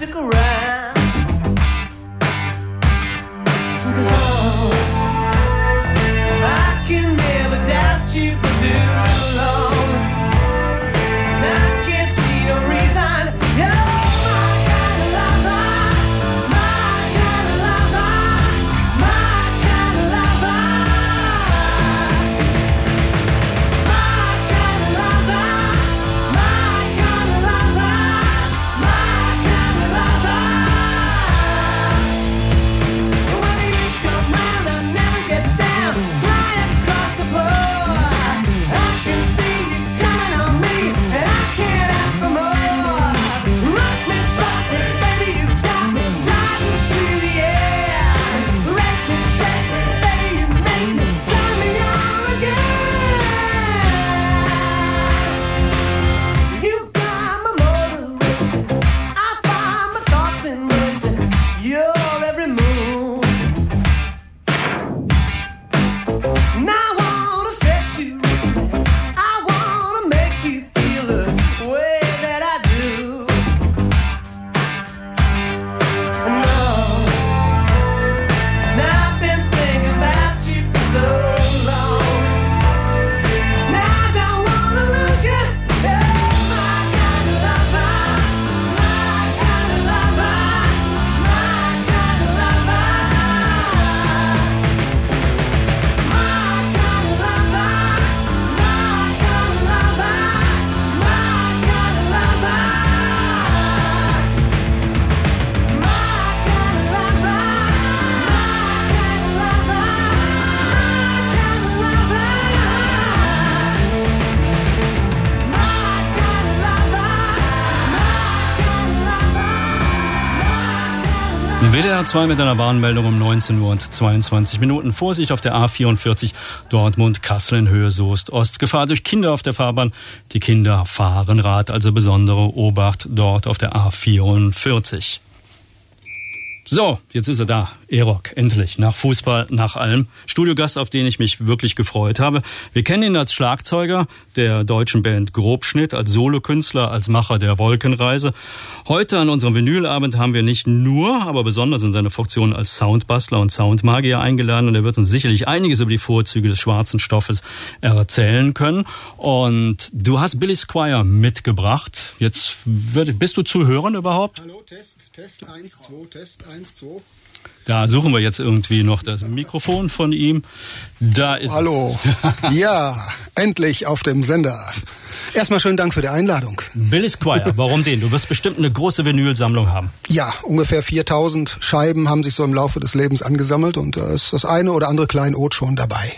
stick around. 'Cause I can never doubt you for too long. And I can't see no reason. You're my kind of lover, my kind of lover, my kind of lover, my kind of lover, my kind of lover, my kind of lover. When you come round, I never get down, flying across the floor. I can see you coming on me, and I can't ask for more. Rock me softly, baby, you got me riding through the air. Rake me, shake me, baby, you make me turn me on again. You got my motivation, I find my thoughts in racing your every move. And I wanna set you right, I wanna make you feel the way that I do. And I've been thinking about you for so long. Now I don't wanna lose you. You're my kind of lover, my kind of lover, my kind of lover, my kind of lover, my kind of lover, my kind of lover, my kind of lover, WDR 2 mit einer Warnmeldung um 19 Uhr und 22 Minuten. Vorsicht auf der A44 Dortmund-Kassel in Höhe Soest-Ost. Gefahr durch Kinder auf der Fahrbahn. Die Kinder fahren Rad, also besondere Obacht dort auf der A44. So, jetzt ist er da. Erok, endlich. Nach Fußball, nach allem. Studiogast, auf den ich mich wirklich gefreut habe. Wir kennen ihn als Schlagzeuger der deutschen Band Grobschnitt, als Solokünstler, als Macher der Wolkenreise. Heute an unserem Vinylabend haben wir nicht nur, aber besonders in seiner Funktion als Soundbastler und Soundmagier eingeladen. Und er wird uns sicherlich einiges über die Vorzüge des schwarzen Stoffes erzählen können. Und du hast Billy Squier mitgebracht. Jetzt bist du zu hören überhaupt? Hallo, Test 1, 2, Test 1, 2. Da suchen wir jetzt irgendwie noch das Mikrofon von ihm. Da ist Hallo. Ja, endlich auf dem Sender. Erstmal schönen Dank für die Einladung. Billy Squier, warum den? Du wirst bestimmt eine große Vinylsammlung haben. Ja, ungefähr 4000 Scheiben haben sich so im Laufe des Lebens angesammelt und da ist das eine oder andere Kleinod schon dabei.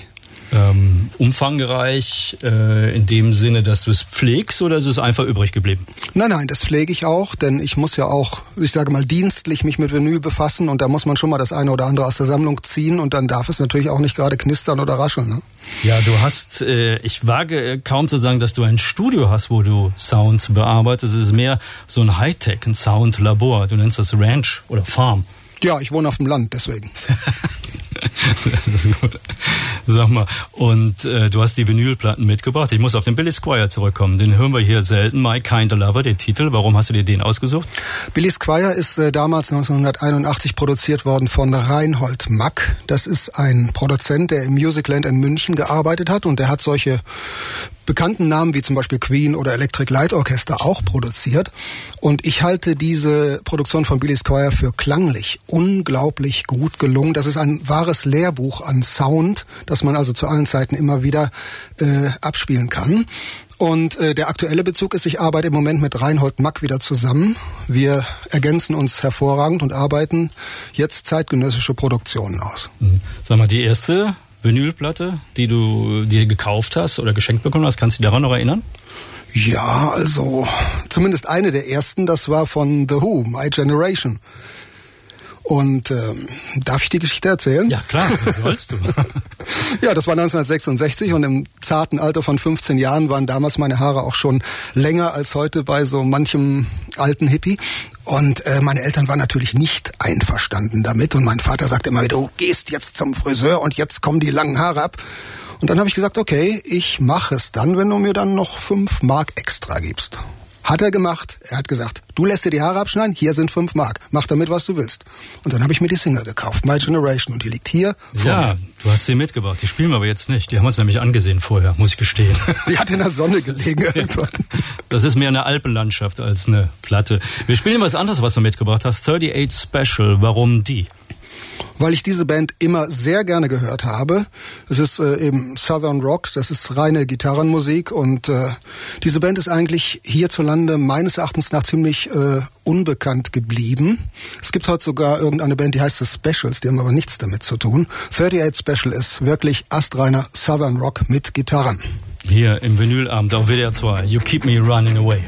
Umfangreich in dem Sinne, dass du es pflegst, oder ist es einfach übrig geblieben? Nein, das pflege ich auch, denn ich muss ja auch, ich sage mal, dienstlich mich mit Vinyl befassen und da muss man schon mal das eine oder andere aus der Sammlung ziehen und dann darf es natürlich auch nicht gerade knistern oder rascheln. Ne? Ja, du hast, ich wage kaum zu sagen, dass du ein Studio hast, wo du Sounds bearbeitest. Es ist mehr so ein Hightech, ein Soundlabor. Du nennst das Ranch oder Farm. Ja, ich wohne auf dem Land, deswegen. Das ist gut. Sag mal, und du hast die Vinylplatten mitgebracht. Ich muss auf den Billy Squier zurückkommen. Den hören wir hier selten. My Kind of Lover, den Titel. Warum hast du dir den ausgesucht? Billy Squier ist damals 1981 produziert worden von Reinhold Mack. Das ist ein Produzent, der im Musicland in München gearbeitet hat und der hat solche bekannten Namen wie zum Beispiel Queen oder Electric Light Orchestra auch produziert. Und ich halte diese Produktion von Billy Squier für klanglich unglaublich gut gelungen. Das ist ein wahres Lehrbuch an Sound, das man also zu allen Zeiten immer wieder abspielen kann. Und der aktuelle Bezug ist, ich arbeite im Moment mit Reinhold Mack wieder zusammen. Wir ergänzen uns hervorragend und arbeiten jetzt zeitgenössische Produktionen aus. Sag mal, die erste Vinylplatte, die du dir gekauft hast oder geschenkt bekommen hast, kannst du dich daran noch erinnern? Ja, also zumindest eine der ersten, das war von The Who, My Generation. Und darf ich die Geschichte erzählen? Ja, klar, das sollst du. Ja, das war 1966 und im zarten Alter von 15 Jahren waren damals meine Haare auch schon länger als heute bei so manchem alten Hippie. Und meine Eltern waren natürlich nicht einverstanden damit und mein Vater sagte immer wieder, du gehst jetzt zum Friseur und jetzt kommen die langen Haare ab. Und dann habe ich gesagt, okay, ich mache es dann, wenn du mir dann noch 5 Mark extra gibst. Hat er gemacht. Er hat gesagt, du lässt dir die Haare abschneiden, hier sind 5 Mark. Mach damit, was du willst. Und dann habe ich mir die Single gekauft, My Generation. Und die liegt hier vor Ja, mir. du hast sie mitgebracht. Die spielen wir aber jetzt nicht. Die haben uns nämlich angesehen vorher, muss ich gestehen. Die hat in der Sonne gelegen irgendwann. Das ist mehr eine Alpenlandschaft als eine Platte. Wir spielen was anderes, was du mitgebracht hast. 38 Special. Warum die? Weil ich diese Band immer sehr gerne gehört habe. Es ist eben Southern Rock, das ist reine Gitarrenmusik und diese Band ist eigentlich hierzulande meines Erachtens nach ziemlich unbekannt geblieben. Es gibt heute sogar irgendeine Band, die heißt The Specials, die haben aber nichts damit zu tun. 38 Special ist wirklich astreiner Southern Rock mit Gitarren. Hier im Vinylabend auf WDR 2. You Keep Me Running Away.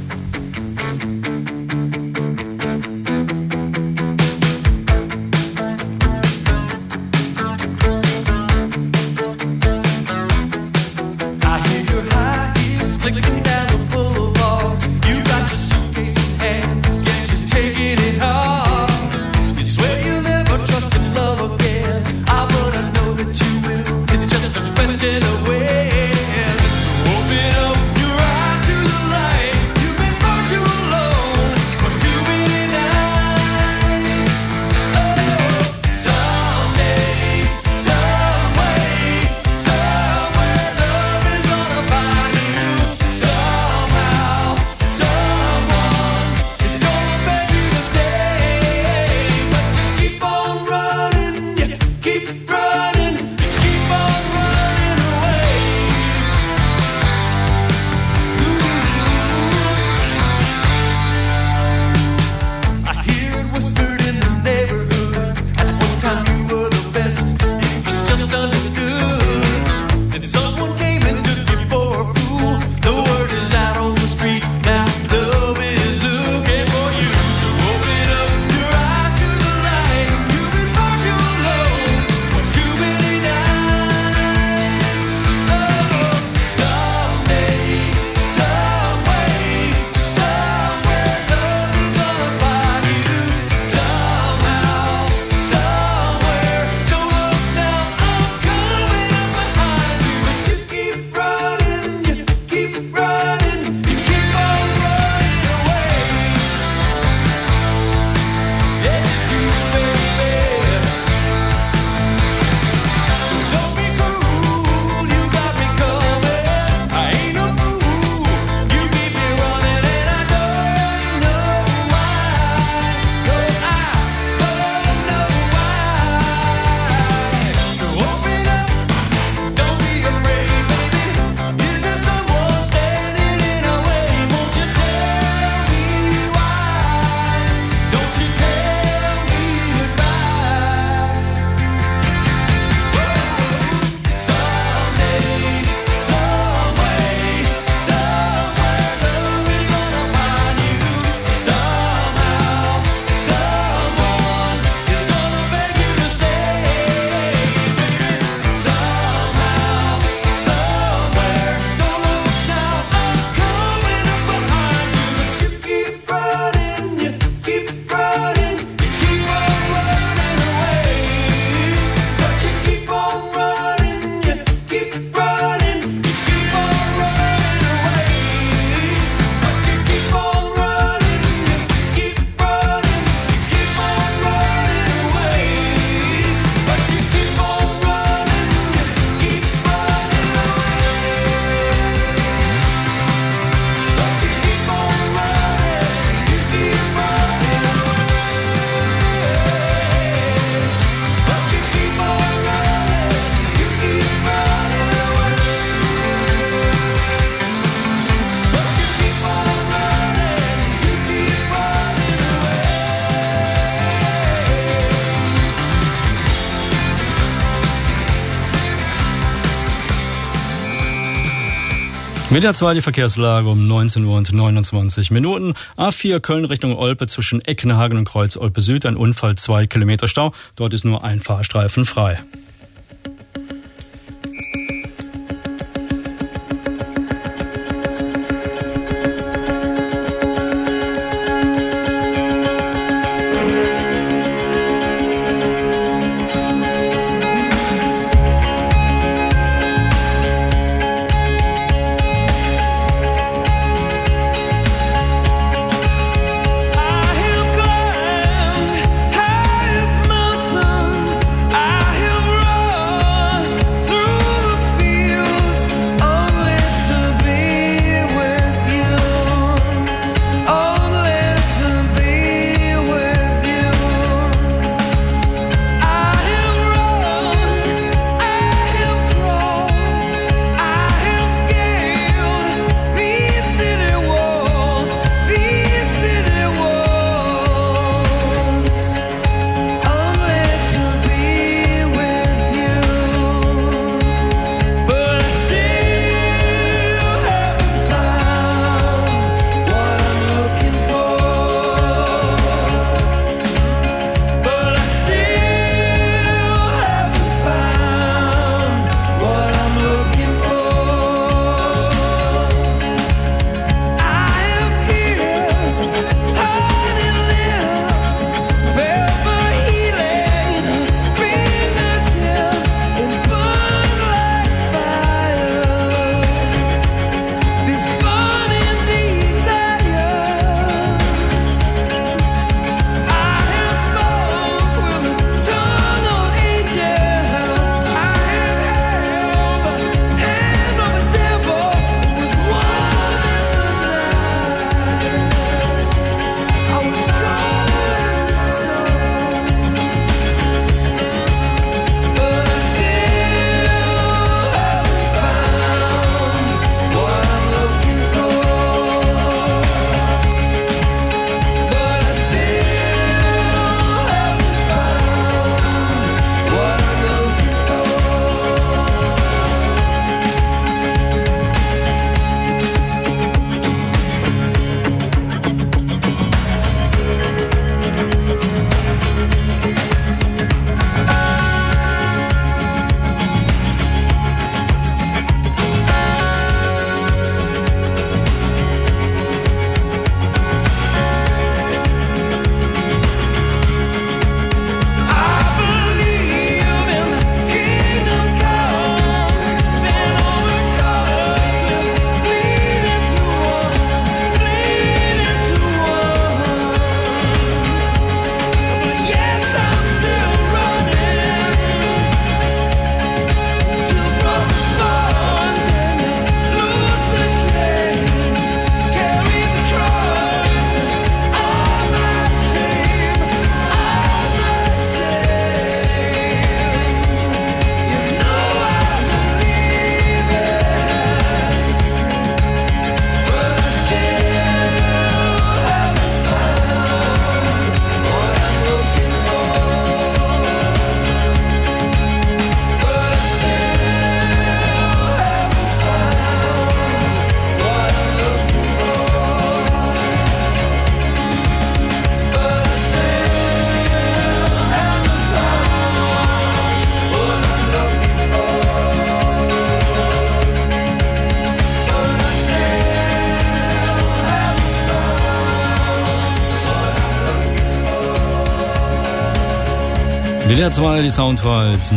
WDR 2 die Verkehrslage um 19 Uhr und 29 Minuten. A4 Köln Richtung Olpe zwischen Eckenhagen und Kreuz Olpe Süd. Ein Unfall, 2 Kilometer Stau. Dort ist nur ein Fahrstreifen frei. WDR 2, die Soundfiles,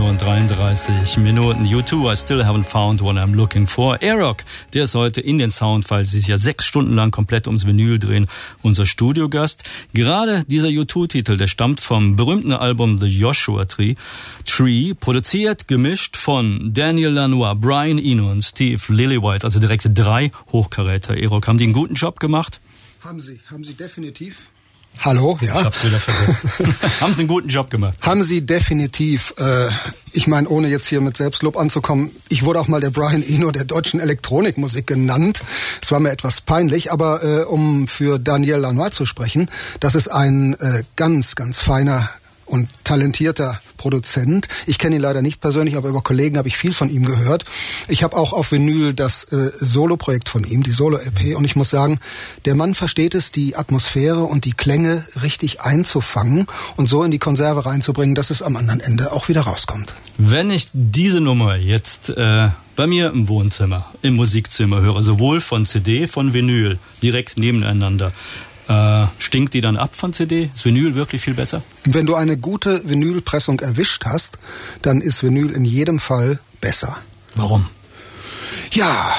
19:33 Minuten. U2, I still haven't found what I'm looking for. Airrock, der ist heute in den Soundfiles, die sich ja 6 Stunden lang komplett ums Vinyl drehen, unser Studiogast. Gerade dieser U2-Titel, der stammt vom berühmten Album The Joshua Tree, produziert, gemischt von Daniel Lanois, Brian Eno und Steve Lillywhite, also direkt 3 Hochkaräter. Airrock, haben die einen guten Job gemacht? Haben sie definitiv. Hallo, ja. Ich hab's wieder vergessen. Haben Sie einen guten Job gemacht? Haben sie definitiv. Ich meine, ohne jetzt hier mit Selbstlob anzukommen, ich wurde auch mal der Brian Eno der deutschen Elektronikmusik genannt. Es war mir etwas peinlich, aber um für Daniel Lanois zu sprechen, das ist ein ganz, ganz feiner und talentierter Produzent. Ich kenne ihn leider nicht persönlich, aber über Kollegen habe ich viel von ihm gehört. Ich habe auch auf Vinyl das Solo-Projekt von ihm, die Solo-LP, und ich muss sagen, der Mann versteht es, die Atmosphäre und die Klänge richtig einzufangen und so in die Konserve reinzubringen, dass es am anderen Ende auch wieder rauskommt. Wenn ich diese Nummer jetzt bei mir im Wohnzimmer, im Musikzimmer höre, sowohl von CD, von Vinyl, direkt nebeneinander, stinkt die dann ab von CD? Ist Vinyl wirklich viel besser? Wenn du eine gute Vinylpressung erwischt hast, dann ist Vinyl in jedem Fall besser. Warum? Ja,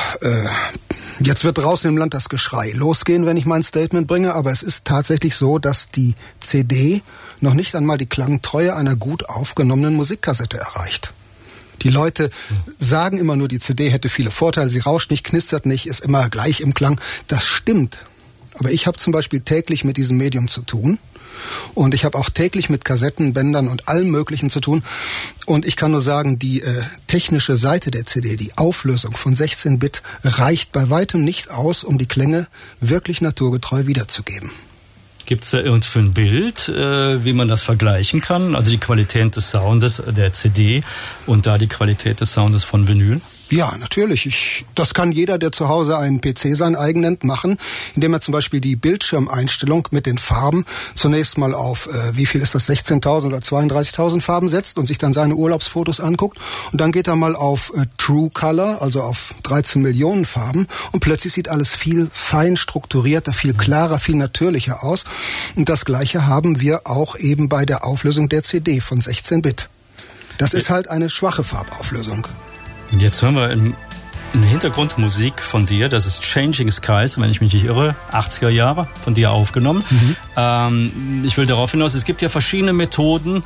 jetzt wird draußen im Land das Geschrei losgehen, wenn ich mein Statement bringe, aber es ist tatsächlich so, dass die CD noch nicht einmal die Klangtreue einer gut aufgenommenen Musikkassette erreicht. Die Leute sagen immer nur, die CD hätte viele Vorteile, sie rauscht nicht, knistert nicht, ist immer gleich im Klang. Das stimmt. Aber ich habe zum Beispiel täglich mit diesem Medium zu tun und ich habe auch täglich mit Kassetten, Bändern und allem Möglichen zu tun. Und ich kann nur sagen, die technische Seite der CD, die Auflösung von 16-Bit, reicht bei weitem nicht aus, um die Klänge wirklich naturgetreu wiederzugeben. Gibt es da irgendwie ein Bild, wie man das vergleichen kann? Also die Qualität des Soundes der CD und da die Qualität des Soundes von Vinyl? Ja, natürlich. Das kann jeder, der zu Hause einen PC sein eigen nennt, machen, indem er zum Beispiel die Bildschirmeinstellung mit den Farben zunächst mal auf, wie viel ist das, 16.000 oder 32.000 Farben setzt und sich dann seine Urlaubsfotos anguckt. Und dann geht er mal auf True Color, also auf 13 Millionen Farben, und plötzlich sieht alles viel fein strukturierter, viel klarer, viel natürlicher aus. Und das Gleiche haben wir auch eben bei der Auflösung der CD von 16-Bit. Das ist halt eine schwache Farbauflösung. Jetzt hören wir im Hintergrund Musik von dir, das ist Changing Skies, wenn ich mich nicht irre, 80er Jahre von dir aufgenommen. Ich will darauf hinaus, es gibt ja verschiedene Methoden,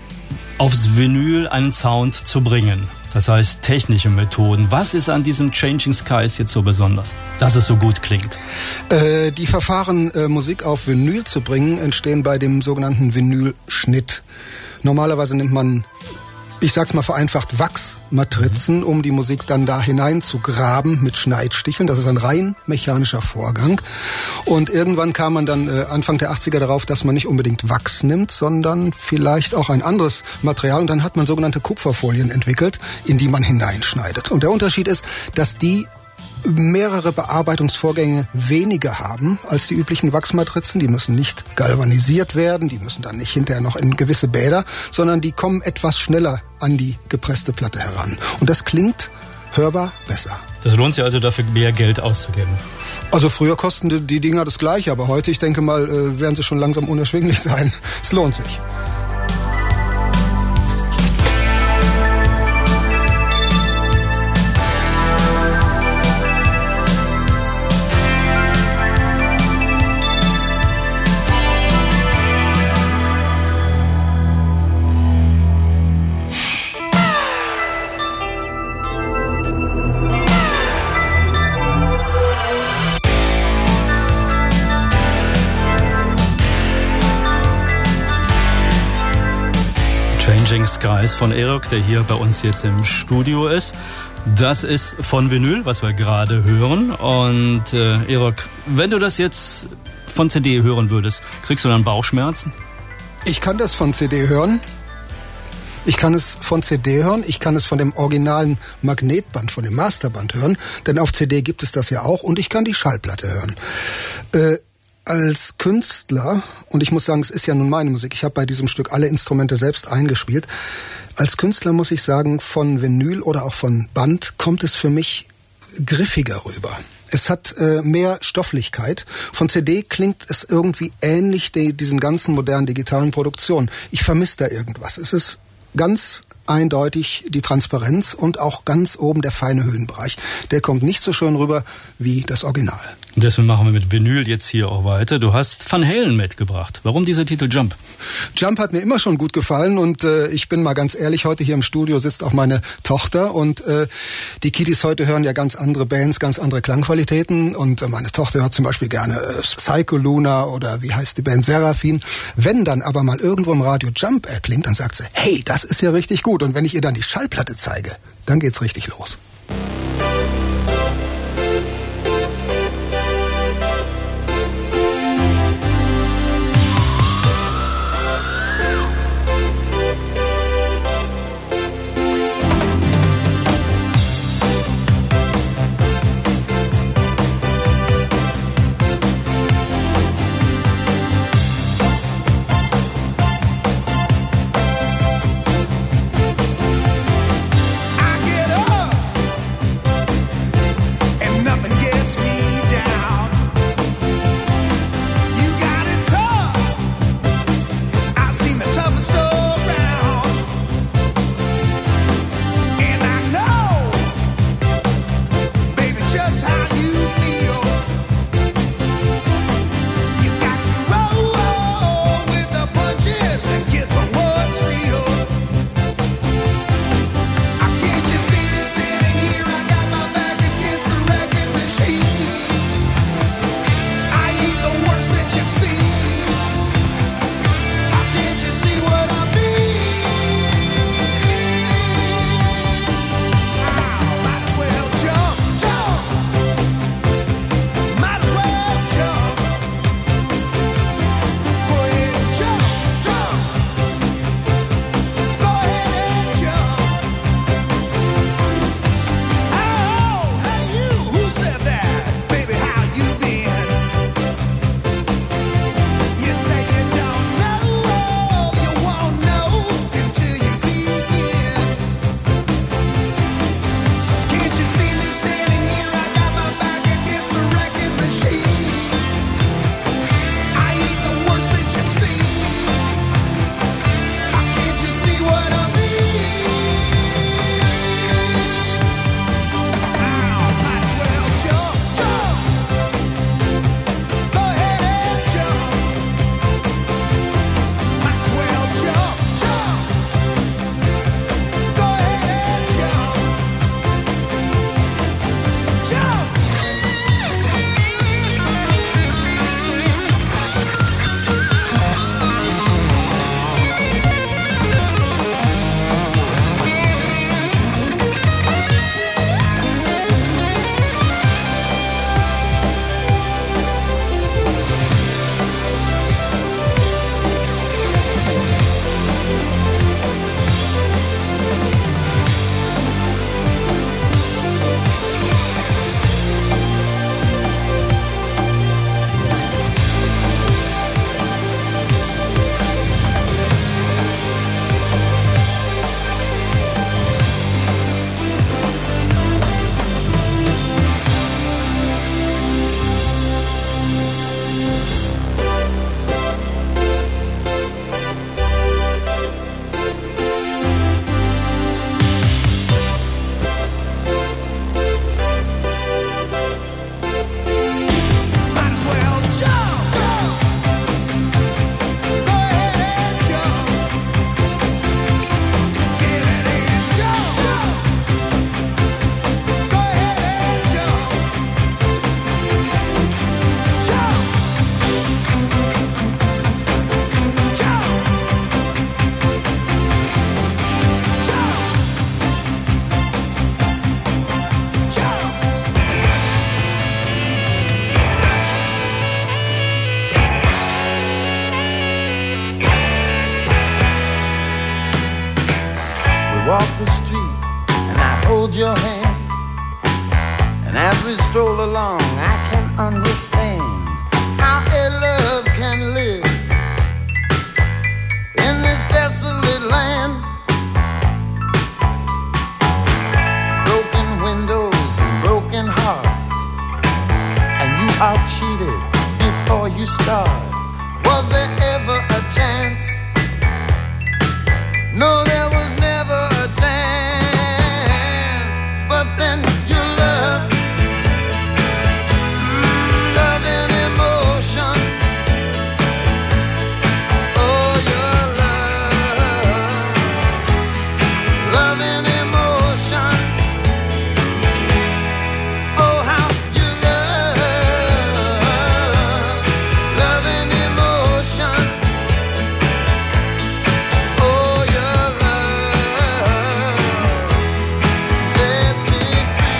aufs Vinyl einen Sound zu bringen. Das heißt technische Methoden. Was ist an diesem Changing Skies jetzt so besonders, dass es so gut klingt? Die Verfahren, Musik auf Vinyl zu bringen, entstehen bei dem sogenannten Vinylschnitt. Normalerweise nimmt man, ich sag's mal vereinfacht, Wachsmatrizen, um die Musik dann da hinein zu graben mit Schneidsticheln. Das ist ein rein mechanischer Vorgang. Und irgendwann kam man dann Anfang der 80er darauf, dass man nicht unbedingt Wachs nimmt, sondern vielleicht auch ein anderes Material. Und dann hat man sogenannte Kupferfolien entwickelt, in die man hineinschneidet. Und der Unterschied ist, dass die mehrere Bearbeitungsvorgänge weniger haben als die üblichen Wachsmatrizen. Die müssen nicht galvanisiert werden, die müssen dann nicht hinterher noch in gewisse Bäder, sondern die kommen etwas schneller an die gepresste Platte heran. Und das klingt hörbar besser. Das lohnt sich also dafür, mehr Geld auszugeben? Also früher kosten die Dinger das Gleiche, aber heute, ich denke mal, werden sie schon langsam unerschwinglich sein. Es lohnt sich. Changing Skies von Airrock, der hier bei uns jetzt im Studio ist. Das ist von Vinyl, was wir gerade hören. Und Airrock, wenn du das jetzt von CD hören würdest, kriegst du dann Bauchschmerzen? Ich kann das von CD hören. Ich kann es von CD hören, ich kann es von dem originalen Magnetband, von dem Masterband hören, denn auf CD gibt es das ja auch, und ich kann die Schallplatte hören. Als Künstler, und ich muss sagen, es ist ja nun meine Musik, ich habe bei diesem Stück alle Instrumente selbst eingespielt, als Künstler muss ich sagen, von Vinyl oder auch von Band kommt es für mich griffiger rüber. Es hat mehr Stofflichkeit. Von CD klingt es irgendwie ähnlich diesen ganzen modernen digitalen Produktionen. Ich vermisse da irgendwas. Es ist ganz eindeutig die Transparenz und auch ganz oben der feine Höhenbereich. Der kommt nicht so schön rüber wie das Original. Und deswegen machen wir mit Vinyl jetzt hier auch weiter. Du hast Van Halen mitgebracht. Warum dieser Titel Jump? Jump hat mir immer schon gut gefallen und ich bin mal ganz ehrlich, heute hier im Studio sitzt auch meine Tochter und die Kiddies heute hören ja ganz andere Bands, ganz andere Klangqualitäten und meine Tochter hört zum Beispiel gerne Psycho Luna oder wie heißt die Band Seraphim. Wenn dann aber mal irgendwo im Radio Jump erklingt, dann sagt sie, hey, das ist ja richtig gut. Und wenn ich ihr dann die Schallplatte zeige, dann geht's richtig los. walk the street and I hold your hand, and as we stroll along I can understand how a love can live in this desolate land. Broken windows and broken hearts, you start? Was there ever a chance? No, there was never a chance. But then your love, love and emotion. Oh, your love, love and emotion. Oh, how you love, love and emotion. Oh, your love sets me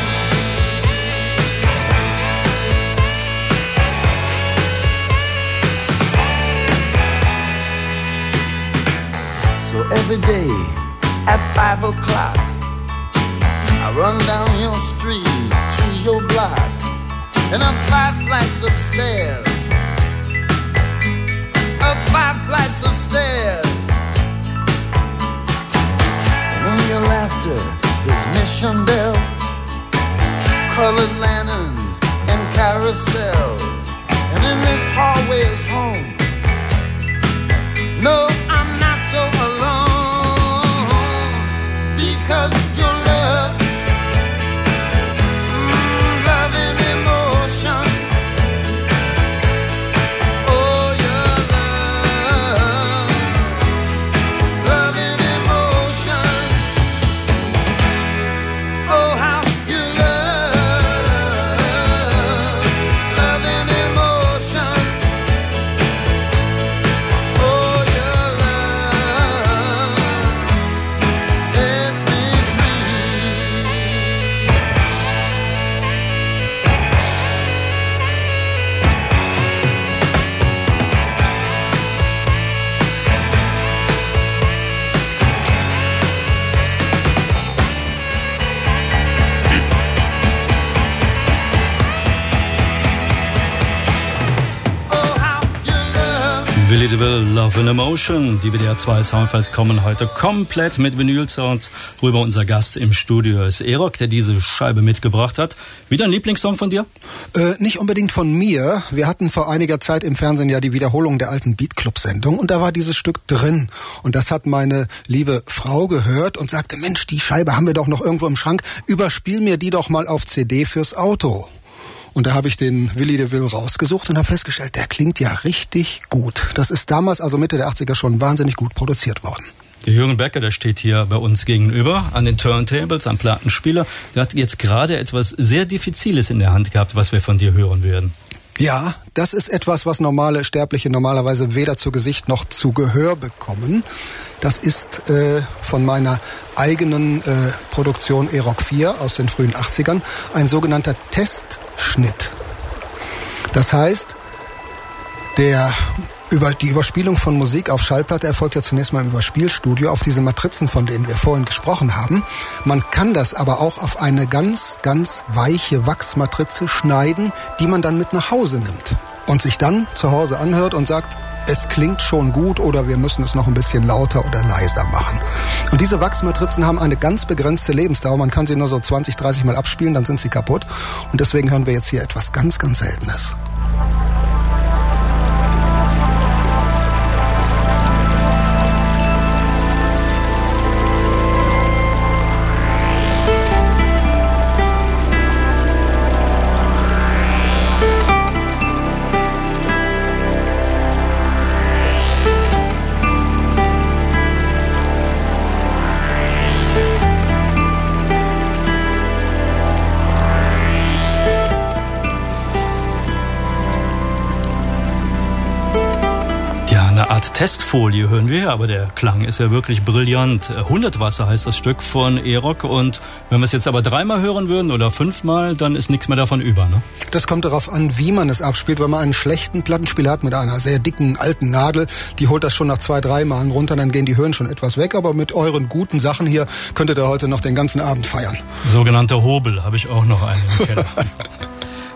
free. So every day at 5 o'clock, I run down your street to your block, and up 5 flights of stairs, up 5 flights of stairs. And in your laughter, there's mission bells, colored lanterns and carousels. And in this hallway is home. No, I'm not so alone, because your love, love and emotion. Oh, your love, love and emotion. Oh, how you love, love and emotion. Oh, your love sets me free. Oh, how you love. Willy DeVille, Love and Emotion. Die WDR 2 Soundfiles kommen heute komplett mit Vinyl-Sounds, worüber unser Gast im Studio ist. Erok, der diese Scheibe mitgebracht hat. Wieder ein Lieblingssong von dir? Nicht unbedingt von mir. Wir hatten vor einiger Zeit im Fernsehen ja die Wiederholung der alten Beat-Club-Sendung und da war dieses Stück drin. Und das hat meine liebe Frau gehört und sagte, Mensch, die Scheibe haben wir doch noch irgendwo im Schrank. Überspiel mir die doch mal auf CD fürs Auto. Und da habe ich den Willy DeVille rausgesucht und habe festgestellt, der klingt ja richtig gut. Das ist damals, also Mitte der 80er, schon wahnsinnig gut produziert worden. Der Jürgen Becker, der steht hier bei uns gegenüber an den Turntables, am Plattenspieler. Der hat jetzt gerade etwas sehr Diffiziles in der Hand gehabt, was wir von dir hören werden. Ja, das ist etwas, was normale Sterbliche normalerweise weder zu Gesicht noch zu Gehör bekommen. Das ist von meiner eigenen Produktion Erok 4 aus den frühen 80ern ein sogenannter Testschnitt. Das heißt, die Überspielung von Musik auf Schallplatte erfolgt ja zunächst mal im Überspielstudio auf diese Matrizen, von denen wir vorhin gesprochen haben. Man kann das aber auch auf eine ganz, ganz weiche Wachsmatrize schneiden, die man dann mit nach Hause nimmt und sich dann zu Hause anhört und sagt, es klingt schon gut oder wir müssen es noch ein bisschen lauter oder leiser machen. Und diese Wachsmatrizen haben eine ganz begrenzte Lebensdauer. Man kann sie nur so 20, 30 Mal abspielen, dann sind sie kaputt. Und deswegen hören wir jetzt hier etwas ganz, ganz Seltenes. Testfolie hören wir, aber der Klang ist ja wirklich brillant. 100 Wasser heißt das Stück von Erok und wenn wir es jetzt aber 3-mal hören würden oder 5-mal, dann ist nichts mehr davon über, ne? Das kommt darauf an, wie man es abspielt. Wenn man einen schlechten Plattenspieler hat mit einer sehr dicken alten Nadel, die holt das schon nach 2-3 Malen runter, dann gehen die Höhen schon etwas weg, aber mit euren guten Sachen hier könntet ihr heute noch den ganzen Abend feiern. Sogenannter Hobel, habe ich auch noch einen im Keller.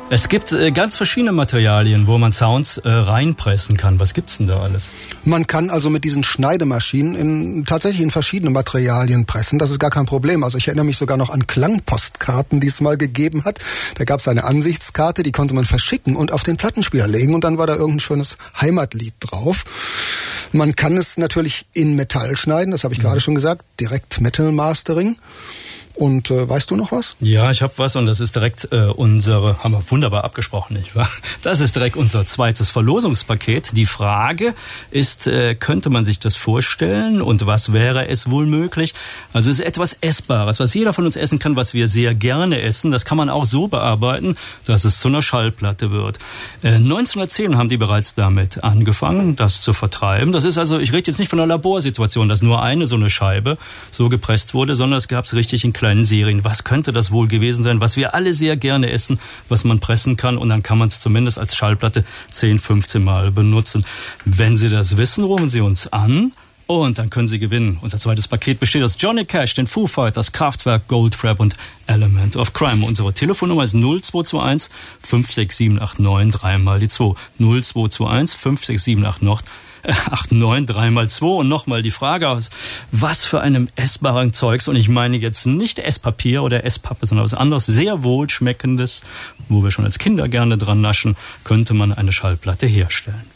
Es gibt ganz verschiedene Materialien, wo man Sounds reinpressen kann. Was gibt's denn da alles? Man kann also mit diesen Schneidemaschinen tatsächlich in verschiedene Materialien pressen. Das ist gar kein Problem. Also ich erinnere mich sogar noch an Klangpostkarten, die es mal gegeben hat. Da gab es eine Ansichtskarte, die konnte man verschicken und auf den Plattenspieler legen und dann war da irgendein schönes Heimatlied drauf. Man kann es natürlich in Metall schneiden, das habe ich gerade schon gesagt, direkt Metal Mastering. Und weißt du noch was? Ja, ich habe was und das ist direkt haben wir wunderbar abgesprochen, nicht wahr? Das ist direkt unser zweites Verlosungspaket. Die Frage ist, könnte man sich das vorstellen und was wäre es wohl möglich? Also es ist etwas Essbares, was jeder von uns essen kann, was wir sehr gerne essen. Das kann man auch so bearbeiten, dass es zu einer Schallplatte wird. 1910 haben die bereits damit angefangen, das zu vertreiben. Das ist also, ich rede jetzt nicht von einer Laborsituation, dass nur eine so eine Scheibe so gepresst wurde, sondern es gab es richtig in kleinen Serien. Was könnte das wohl gewesen sein, was wir alle sehr gerne essen, was man pressen kann und dann kann man es zumindest als Schallplatte 10, 15 Mal benutzen. Wenn Sie das wissen, rufen Sie uns an und dann können Sie gewinnen. Unser zweites Paket besteht aus Johnny Cash, den Foo Fighters, Kraftwerk, Goldfrapp und Element of Crime. Unsere Telefonnummer ist 0221 56789 3 mal die 2. 0221 56789 3 mal 2 und nochmal die Frage aus, was für einem essbaren Zeugs, und ich meine jetzt nicht Esspapier oder Esspappe, sondern was anderes, sehr wohlschmeckendes, wo wir schon als Kinder gerne dran naschen, könnte man eine Schallplatte herstellen.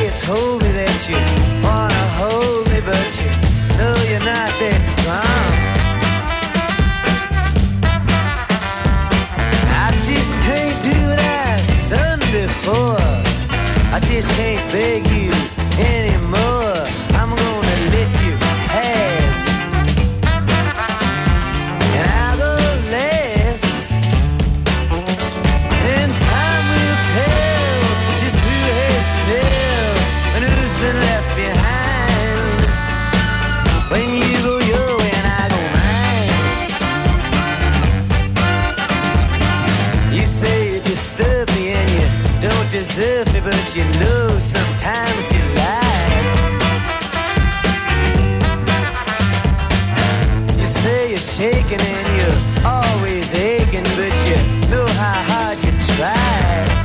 you told me that you wanna hold me, but you know you're not that strong. I just can't do what I've done before. I just can't beg you anymore. I'm gonna let you pass, and I'll go last, and time will tell just who has failed and who's been left behind. When you go your way and I go mine. You say you disturb me and you don't deserve me, but you know sometimes you lie. You say you're shaking and you're always aching, but you know how hard you try.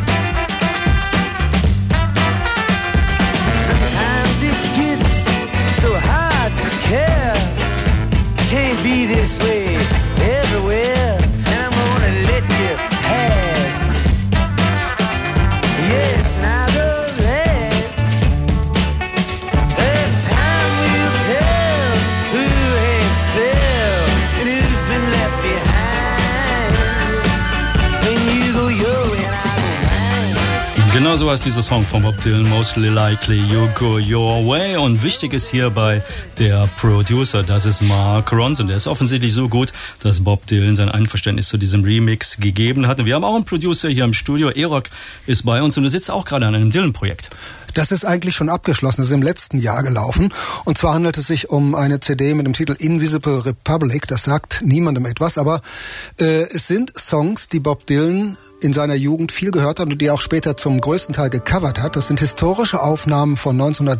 Sometimes it gets so hard to care. Can't be this way everywhere, and I'm gonna let you pass. Yes, and I'll go last. And time will tell who has failed and who's been left behind. When you go your way and I go mine. Genau so heißt dieser Song von Bob Dylan, Mostly Likely You Go Your Way. Und wichtig ist hierbei der Producer, das ist Mark Ronson. Der ist offensichtlich so gut, dass Bob Dylan sein Einverständnis zu diesem Remix gegeben hat. Und wir haben auch einen Producer hier im Studio. Erok ist bei uns und du sitzt auch gerade an einem Dylan-Projekt. Das ist eigentlich schon abgeschlossen, das ist im letzten Jahr gelaufen. Und zwar handelt es sich um eine CD mit dem Titel Invisible Republic. Das sagt niemandem etwas, aber es sind Songs, die Bob Dylan in seiner Jugend viel gehört hat und die er auch später zum größten Teil gecovert hat. Das sind historische Aufnahmen von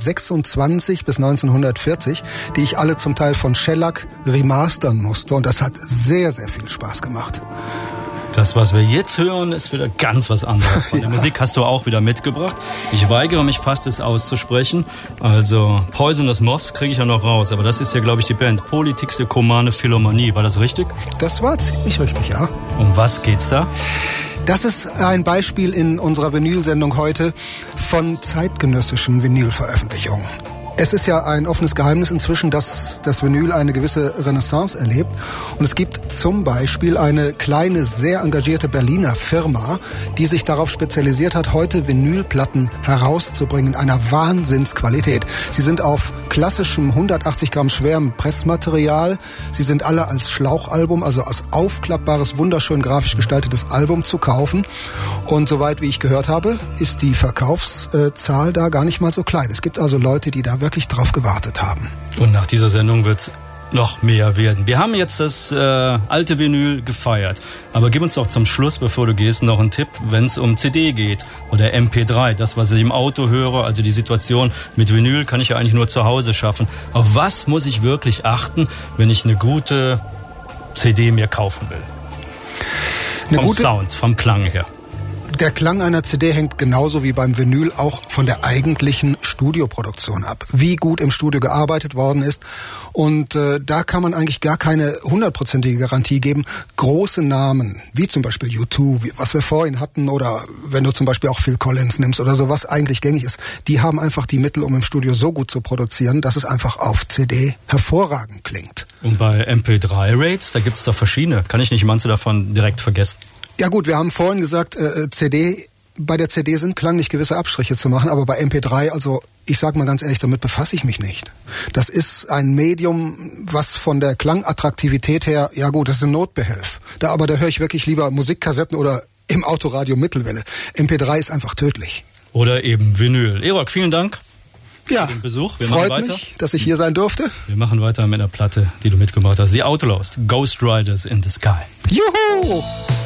1926 bis 1940, die ich alle zum Teil von Shellac remastern musste. Und das hat sehr, sehr viel Spaß gemacht. Das, was wir jetzt hören, ist wieder ganz was anderes. Von der Musik hast du auch wieder mitgebracht. Ich weigere mich fast, es auszusprechen. Also Poisonous Moths kriege ich ja noch raus. Aber das ist ja, glaube ich, die Band Polytoxicomane Philomanie. War das richtig? Das war ziemlich richtig, ja. Um was geht's da? Das ist ein Beispiel in unserer Vinyl-Sendung heute von zeitgenössischen Vinylveröffentlichungen. Es ist ja ein offenes Geheimnis inzwischen, dass das Vinyl eine gewisse Renaissance erlebt. Und es gibt zum Beispiel eine kleine, sehr engagierte Berliner Firma, die sich darauf spezialisiert hat, heute Vinylplatten herauszubringen in einer Wahnsinnsqualität. Sie sind auf klassischem 180 Gramm schwerem Pressmaterial. Sie sind alle als Schlauchalbum, also als aufklappbares, wunderschön grafisch gestaltetes Album zu kaufen. Und soweit wie ich gehört habe, ist die Verkaufszahl da gar nicht mal so klein. Es gibt also Leute, die da wirklich drauf gewartet haben. Und nach dieser Sendung wird's noch mehr werden. Wir haben jetzt das alte Vinyl gefeiert. Aber gib uns doch zum Schluss, bevor du gehst, noch einen Tipp, wenn es um CD geht oder MP3. Das, was ich im Auto höre, also die Situation mit Vinyl kann ich ja eigentlich nur zu Hause schaffen. Auf was muss ich wirklich achten, wenn ich eine gute CD mir kaufen will? Vom Sound, vom Klang her. Der Klang einer CD hängt genauso wie beim Vinyl auch von der eigentlichen Studioproduktion ab. Wie gut im Studio gearbeitet worden ist. Und da kann man eigentlich gar keine 100%ige Garantie geben. Große Namen, wie zum Beispiel U2, was wir vorhin hatten, oder wenn du zum Beispiel auch Phil Collins nimmst oder so, was eigentlich gängig ist, die haben einfach die Mittel, um im Studio so gut zu produzieren, dass es einfach auf CD hervorragend klingt. Und bei MP3-Rates, da gibt's doch verschiedene. Kann ich nicht manche davon direkt vergessen? Ja gut, wir haben vorhin gesagt, bei der CD sind klanglich gewisse Abstriche zu machen, aber bei MP3, also ich sag mal ganz ehrlich, damit befasse ich mich nicht. Das ist ein Medium, was von der Klangattraktivität her, ja gut, das ist ein Notbehelf. Aber da höre ich wirklich lieber Musikkassetten oder im Autoradio Mittelwelle. MP3 ist einfach tödlich. Oder eben Vinyl. Erok, vielen Dank. Ja, für den Besuch. Wir freut machen weiter. mich, dass ich hier sein durfte. Wir machen weiter mit einer Platte, die du mitgebracht hast. The Outlaws, Ghost Riders in the Sky. Juhu!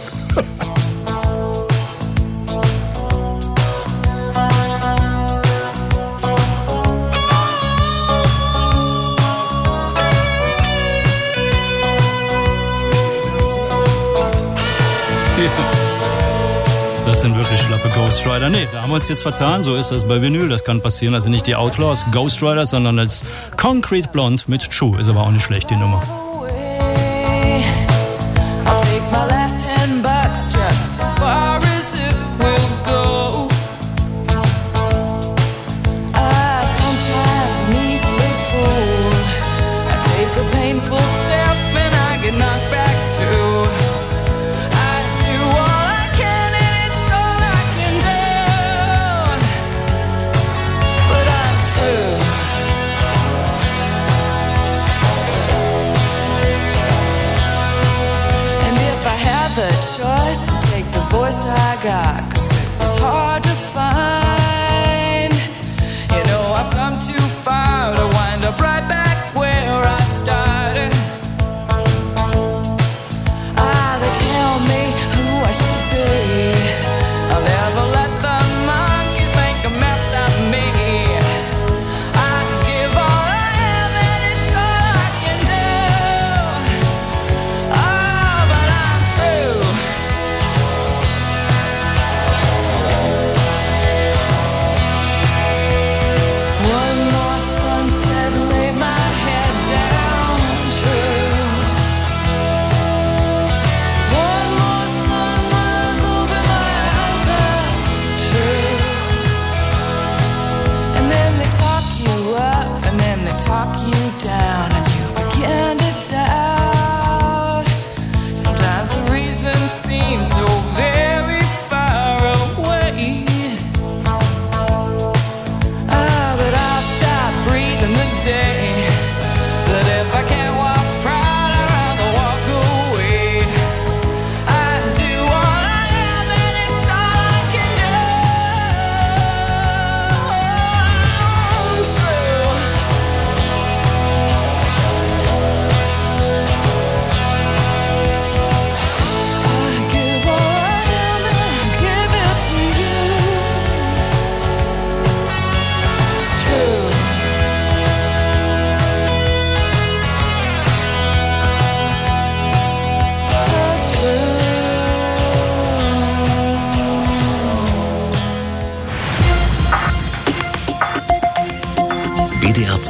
Das sind wirklich schlappe Ghost Rider. Nee, da haben wir uns jetzt vertan. So ist das bei Vinyl. Das kann passieren. Also nicht die Outlaws, Ghost Riders, sondern als Concrete Blonde mit True. Ist aber auch nicht schlecht, die Nummer.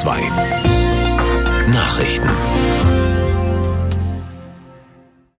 2. Nachrichten.